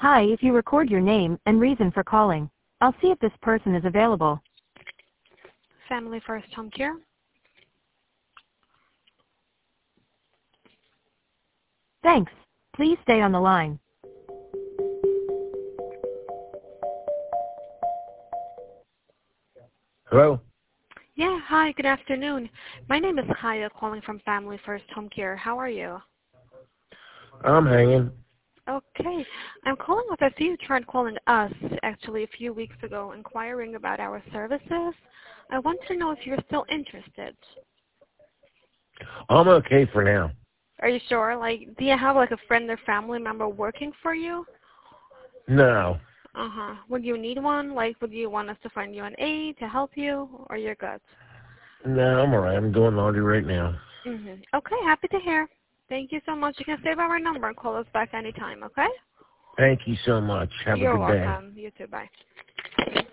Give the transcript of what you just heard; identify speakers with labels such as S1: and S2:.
S1: Hi, if you record your name and reason for calling, I'll see if this person is available.
S2: Family First Home Care.
S1: Thanks. Please stay on the line.
S3: Hello?
S2: Yeah, hi, good afternoon. My name is Haya, calling from Family First Home Care. How are you?
S3: I'm hanging.
S2: Okay. I'm calling with, I see you tried calling us actually a few weeks ago inquiring about our services. I want to know if you're still interested.
S3: I'm okay for now.
S2: Are you sure? Like, do you have like a friend or family member working for you?
S3: No.
S2: Uh-huh. Would you need one? Like, would you want us to find you an aide to help you, or you're good?
S3: No, I'm alright. I'm doing laundry right now.
S2: Okay, happy to hear. Thank you so much. You can save our number and call us back anytime, okay?
S3: Thank you so much. Have a
S2: You're
S3: good day.
S2: welcome. You too. Bye.